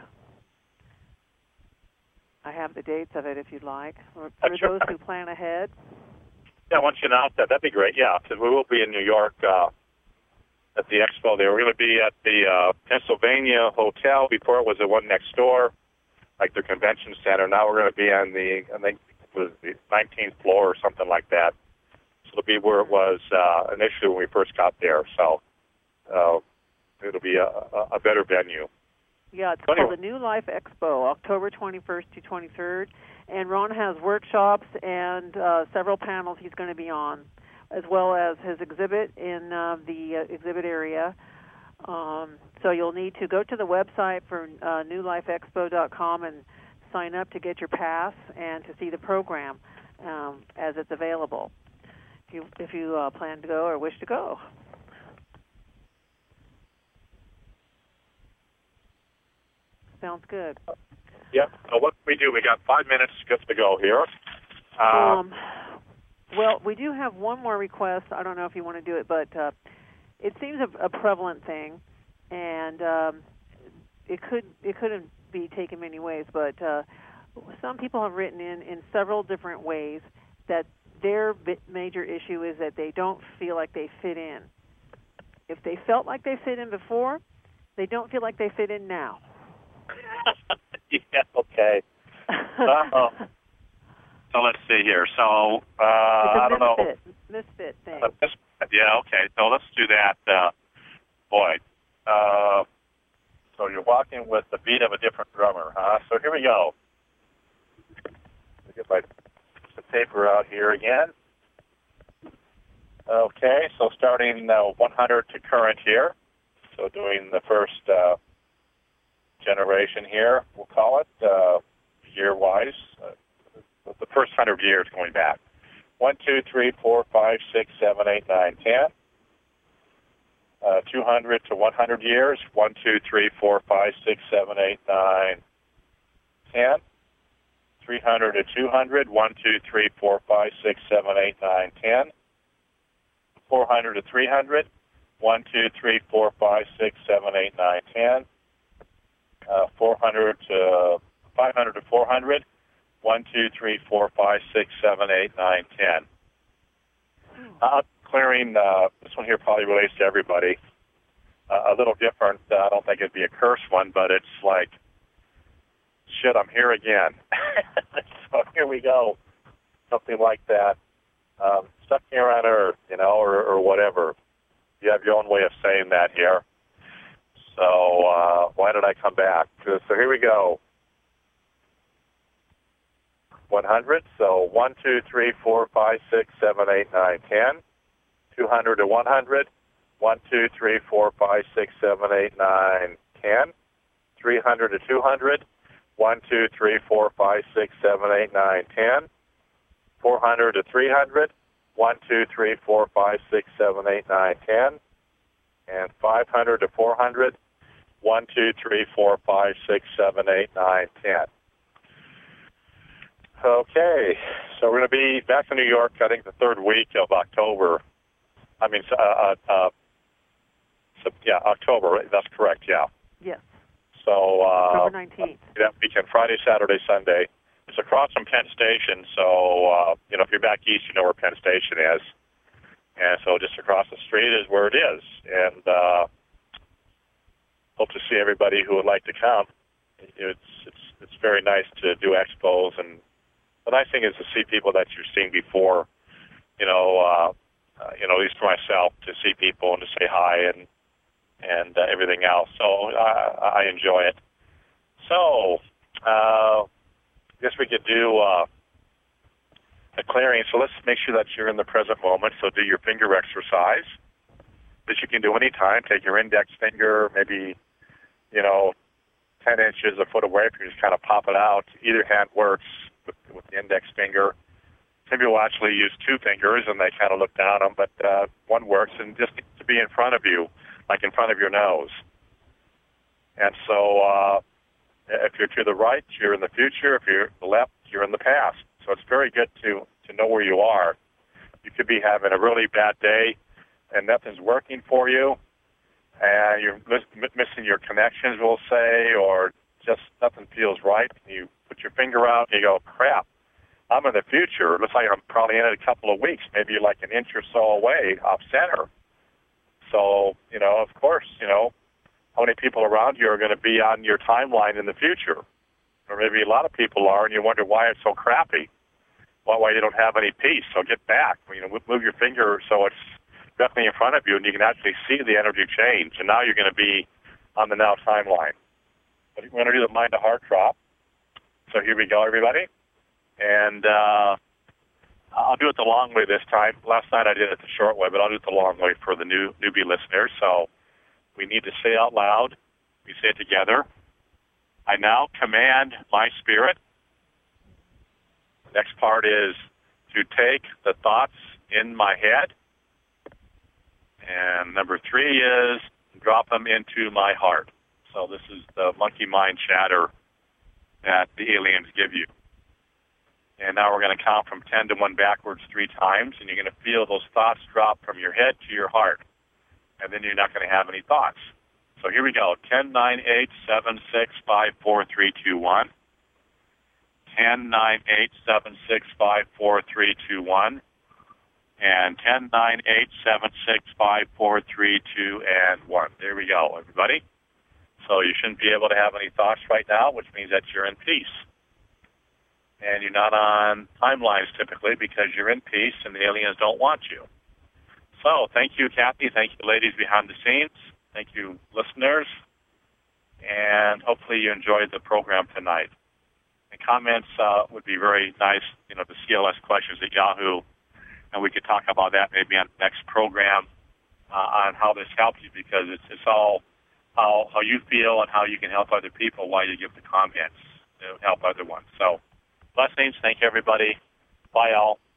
I have the dates of it if you'd like. For those who plan ahead. Yeah, once you announce that, that'd be great. Yeah, because we will be in New York at the expo there. We're going to be at the Pennsylvania Hotel. Before it was the one next door, like the convention center. Now we're going to be on the, I think it was the 19th floor or something like that. So it'll be where it was initially when we first got there. So it'll be a better venue. Yeah, it's called the New Life Expo, October 21st to 23rd. And Ron has workshops and several panels he's going to be on, as well as his exhibit in the exhibit area. So you'll need to go to the website for newlifeexpo.com and sign up to get your pass and to see the program as it's available, if you plan to go or wish to go. Sounds good. Yep. So what we do, we got 5 minutes just to go here. Well, we do have one more request. I don't know if you want to do it, but it seems a prevalent thing, and it couldn't be taken many ways. But some people have written in several different ways that their major issue is that they don't feel like they fit in. If they felt like they fit in before, they don't feel like they fit in now. Yeah, okay. So let's see here. So, I don't know. Misfit thing. Yeah, okay. So let's do that. Boy. So you're walking with the beat of a different drummer, huh? So here we go. Let me get the paper out here again. Okay, so starting 100 to current here. So doing the first generation here, we'll call it, year-wise. The first 100 years going back. 1, 2, 3, 4, 5, 6, 7, 8, 9, 10. 200 to 100 years. 1, 2, 3, 4, 5, 6, 7, 8, 9, 10. 300 to 200. 1, 2, 3, 4, 5, 6, 7, 8, 9, 10. 400 to 300. 1, 2, 3, 4, 5, 6, 7, 8, 9, 10. 400 to 500 to 400. 1, 2, 3, 4, 5, 6, 7, 8, 9, 10. Clearing, this one here probably relates to everybody. A little different. I don't think it'd be a curse one, but it's like, shit, I'm here again. So here we go. Something like that. Stuck here on Earth, or whatever. You have your own way of saying that here. So why did I come back? So here we go. 100. So 1, 2, 3, 4, 5, 6, 7, 8, 9, 10. 200 to 100. 1, 2, 3, 4, 5, 6, 7, 8, 9, 10. 300 to 200. 1, 2, 3, 4, 5, 6, 7, 8, 9, 10. 400 to 300. 1, 2, 3, 4, 5, 6, 7, 8, 9, 10. And 500 to 400. 1, 2, 3, 4, 5, 6, 7, 8, 9, 10. Okay, so we're going to be back in New York, I think, the third week of October. October. That's correct, yeah. Yes. So October 19th. That weekend, Friday, Saturday, Sunday. It's across from Penn Station, so, if you're back east, you know where Penn Station is. And so just across the street is where it is. And hope to see everybody who would like to come. It's very nice to do expos and the nice thing is to see people that you've seen before, at least for myself, to see people and to say hi and everything else. So I enjoy it. So I guess we could do a clearing. So let's make sure that you're in the present moment. So do your finger exercise that you can do anytime. Take your index finger, maybe, 10 inches, a foot away from you, just kind of pop it out. Either hand works with the index finger. Some people actually use two fingers, and they kind of look down them, but one works, and just to be in front of you, like in front of your nose. And so if you're to the right, you're in the future. If you're to the left, you're in the past. So it's very good to know where you are. You could be having a really bad day, and nothing's working for you, and you're missing your connections, we'll say, or just nothing feels right. You put your finger out, and you go, crap, I'm in the future. It looks like I'm probably in it a couple of weeks, maybe like an inch or so away off center. So, of course, how many people around you are going to be on your timeline in the future? Or maybe a lot of people are, and you wonder why it's so crappy, why you don't have any peace. So get back. Move your finger so it's definitely in front of you, and you can actually see the energy change. And now you're going to be on the now timeline. But we're going to do the mind to heart drop. So here we go, everybody. And I'll do it the long way this time. Last night I did it the short way, but I'll do it the long way for the newbie listeners. So we need to say out loud. We say it together. I now command my spirit. The next part is to take the thoughts in my head. And number 3 is drop them into my heart. So this is the monkey mind chatter that the aliens give you. And now we're going to count from 10 to 1 backwards 3 times, and you're going to feel those thoughts drop from your head to your heart. And then you're not going to have any thoughts. So here we go. 10, 9, 8, 7, 6, 5, 4, 3, 2, 1. 10, 9, 8, 7, 6, 5, 4, 3, 2, 1. And 10, 9, 8, 7, 6, 5, 4, 3, 2, and 1. There we go, everybody. So you shouldn't be able to have any thoughts right now, which means that you're in peace. And you're not on timelines typically because you're in peace and the aliens don't want you. So thank you, Kathy. Thank you, ladies behind the scenes. Thank you, listeners. And hopefully you enjoyed the program tonight. And comments would be very nice, the CLS questions at Yahoo. And we could talk about that maybe on the next program on how this helps you, because it's all how you feel and how you can help other people while you give the comments to help other ones. So blessings. Thank you, everybody. Bye, all.